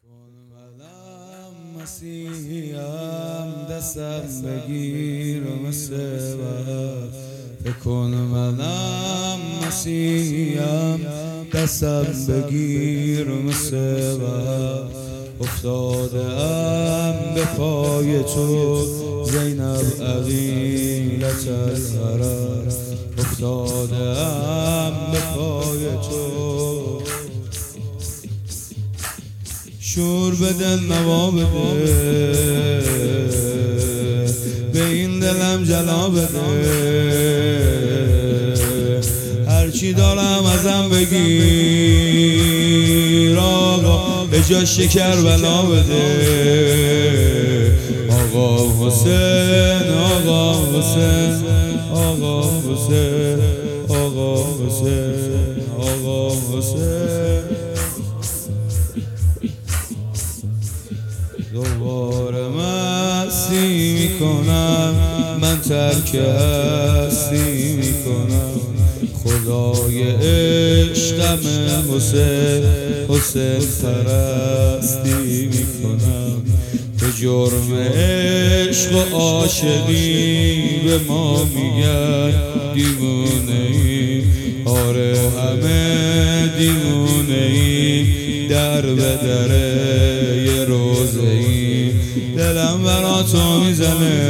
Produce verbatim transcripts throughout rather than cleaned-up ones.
منم مسیحم دستم بگیر مثل وقت فکن منم مسیحم دستم بگیر مثل وقت افتادم به پای تو زینب عقیلت الغرض افتادم به پای تو شور به دل نوا بده به این دلم جلا بده هرچی دارم ازم بگیر آقا به جا شکر بلا بده آقا حسین آقا حسین آقا حسین آقا حسین آقا حسین دوباره مستی میکنم من ترک هستی میکنم خدای عشقم حسین حسین پرستی میکنم به جرم عشق و عاشقی به ما میگن دیوونه ای آره همه دیوونه ای در به دره یه روزه ای دلم برا تو میزنه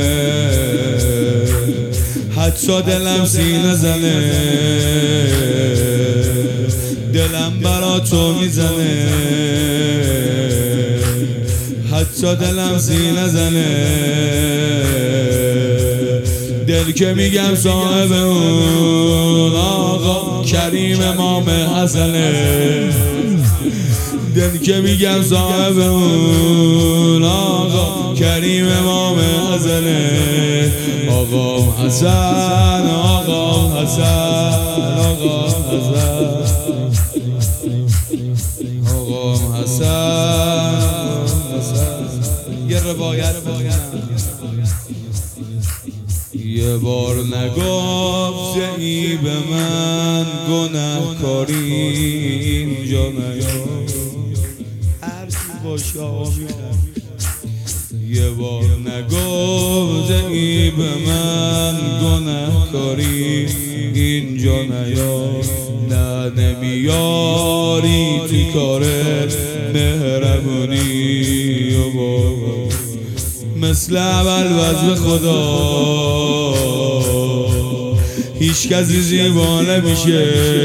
حتی دلم سینه زنه دلم برا تو میزنه حتی دلم سینه زنه دل که میگم صاحب اون آقا کریم امام حسنه دل که میگم صاحب اون آقا کریم امام حسنه آقا حسن آقا حسن آقا حسن آقا حسن یه روایت یه بار نگفت ای به من گناهکاری اینجا نیا هر چی باشه آمیدم یه بار نگفت ای به من گناهکاری اینجا نیا نه نمیاری تو کارت مهربونی و بابا مثل اول وز خدا هیچ کسی زیبا نمیشه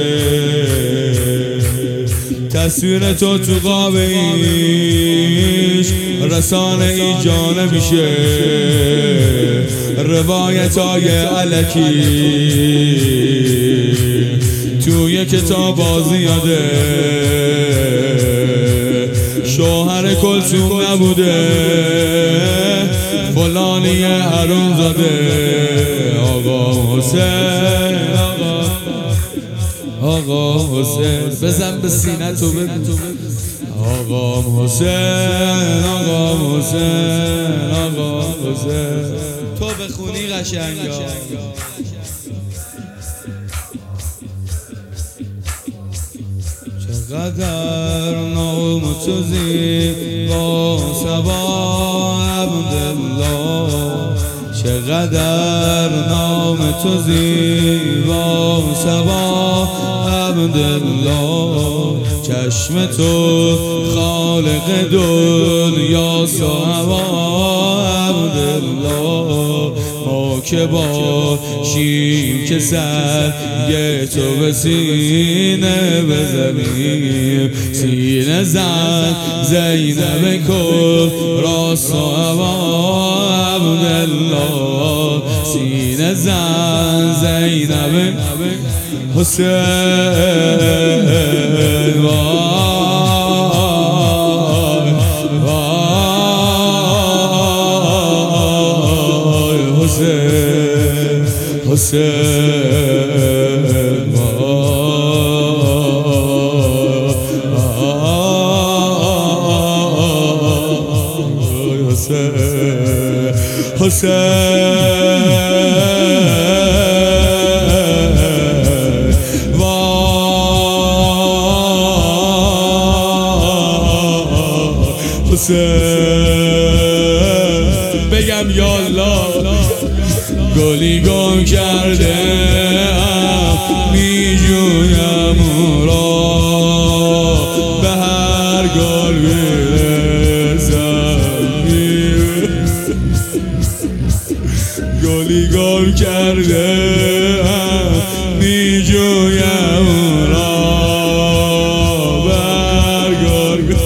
تصویر تو تو قاب ایش رسانه ای جا نمیشه روایت های علکی توی کتاب زیاده شوهر کلثوم نبوده فلانی حروم زاده آقا حسین آقا آقا حسین بزن به سینه تو بگو آقا حسین آقا حسین آقا حسین تو بخونی قشنگا چقدر نام تو زیبا صبا عبدالله چقدر نام تو زیبا صبا عبدالله چشم تو خالق دنیا صبا عبدالله ما که باشیم که سنگ تو به سینه بزنیم سینه زن زینب کبری صبا عبدالله سینه زن زینب حسین وای وای حسین حسین وای حسین حسین وای حسین بگم یا الله گلی گم کرده می جویم او را به هر گل میرسم گلی گم کرده می جویم او را به هر گل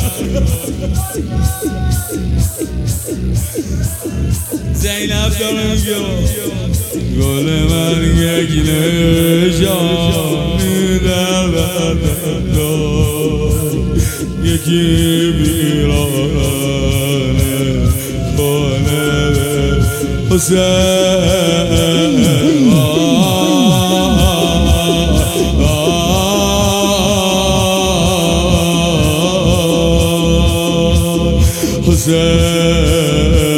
زینب داره میگه گل من یک نشانی در بدن یکی بیرانه خانه حسین حسین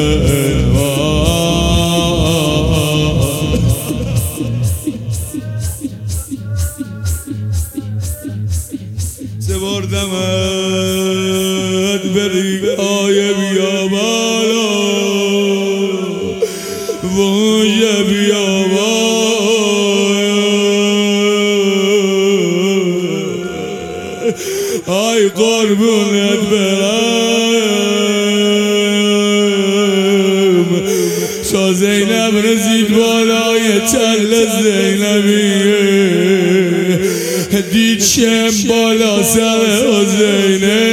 سپردمت به ریگ‌های بیابانا موج بیابان آی قربونت برم شاه زینب رسید بالای تل زینبیه دید شم بالا سر حسینه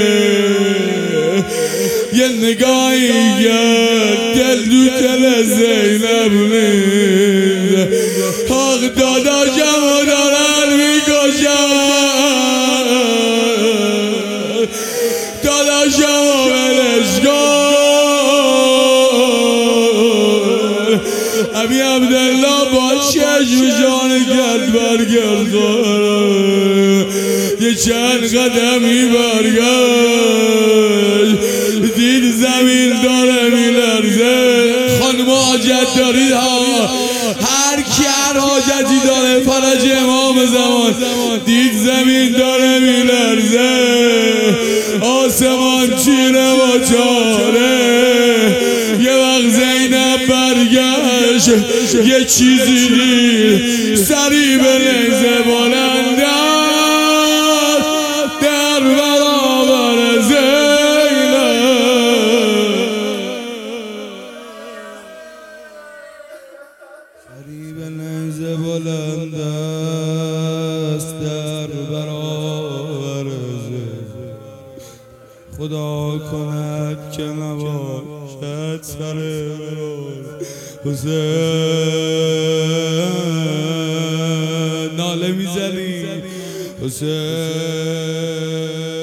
یه نگاهی کرد دل دو تل زینب نید حق داداشم و دارن میکشن داداشم و ولش کن ابی عبدالله با چشم جان کرد برگرد یه چند قدمی برگشت دید زمین داره میلرزه خانم حاجت دارید ها هر کی هر حاجتی داره فرج امام زمان دید زمین داره میلرزه آسمان چیره و چاره یه وقت زینب برگشت یه چیزی دید سری به نیزه بلند در برابر زینب سری به نیزه بلند است در برابر زینب خدا کند که نباشد سر حسین ناله میزنی حسین